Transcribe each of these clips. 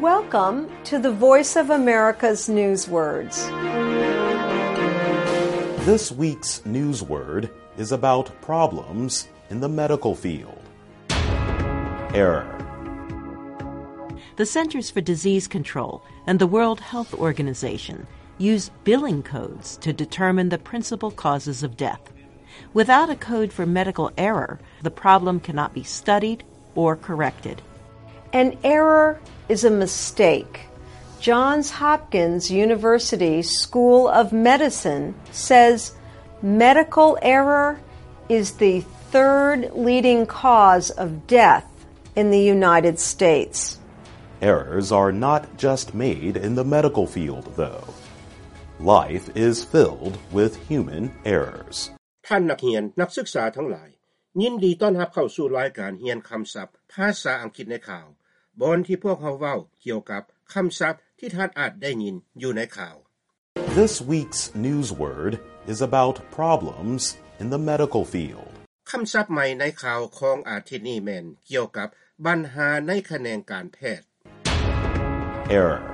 Welcome to the Voice of America's News Words. This week's news word is about problems in the medical field. Error. The Centers for Disease Control and the World Health Organization use billing codes to determine the principal causes of death. Without a code for medical error, the problem cannot be studied or corrected. An error is a mistake. Johns Hopkins University School of Medicine says medical error is the third leading cause of death in the United States. Errors are not just made in the medical field, though. Life is filled with human errors. ท่านนักเรียนนักศึกษาทั้งหลายยินดีต้อนรับเข้าสู่รายการเรียนคำศัพท์ภาษาอังกฤษในข่าวบนที่พวกเราเว้าเกี่ยวกับคำศัพท์ที่ท่านอาจได้ยินอยู่ในข่าว This week's news word is about problems in the medical field. คำศัพท์ใหม่ในข่าวของอาทิตย์นี้แม่นเกี่ยวกับปัญหาในแขนงการแพทย์ Error.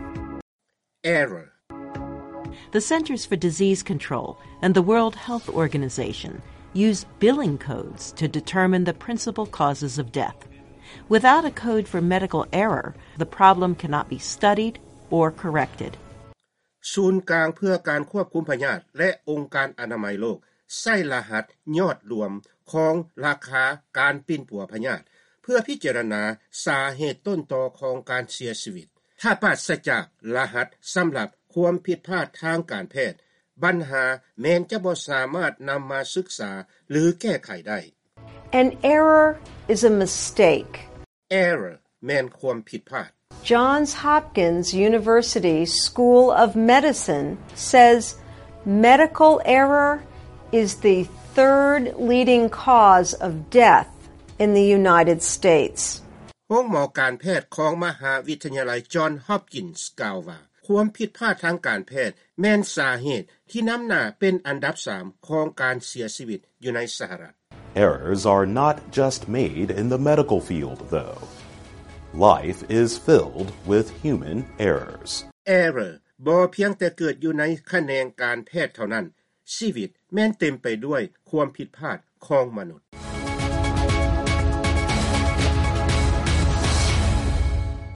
Error. The Centers for Disease Control and the World Health Organization use billing codes to determine the principal causes of death. Without a code for medical error, the problem cannot be studied or corrected. ศูนย์กลางเพื่อการควบคุมพยาธิและองค์การอนามัยโลกใช้รหัสยอดรวมของราคาการปิ้นปัวพยาธิเพื่อพิจารณาสาเหตุต้นตอของการเสียชีวิตถ้าปราศจากรหัสสำหรับความผิดพลาดทางการแพทย์ปัญหาแม้นจะบ่สามารถนำมาศึกษาหรือแก้ไขได้ An error is a mistake. Error แม่นความผิดพลาด Johns Hopkins University School of Medicine says medical error is the third leading cause of death in the United States. ห้องหมอการแพทย์ของมหาวิทยาลัยจอห์นฮอปกินส์กล่าวว่าความผิดพลาดทางการแพทย์แม่นสาเหตุที่นำหน้าเป็นอันดับ3ของการเสียชีวิตอยู่ในสหรัฐ Errors are not just made in the medical field, though. Life is filled with human errors. Error บ่เพียงแต่เกิดอยู่ในแขนงการแพทย์เท่านั้นชีวิตแม่นเต็มไปด้วยความผิดพลาดของมนุษย์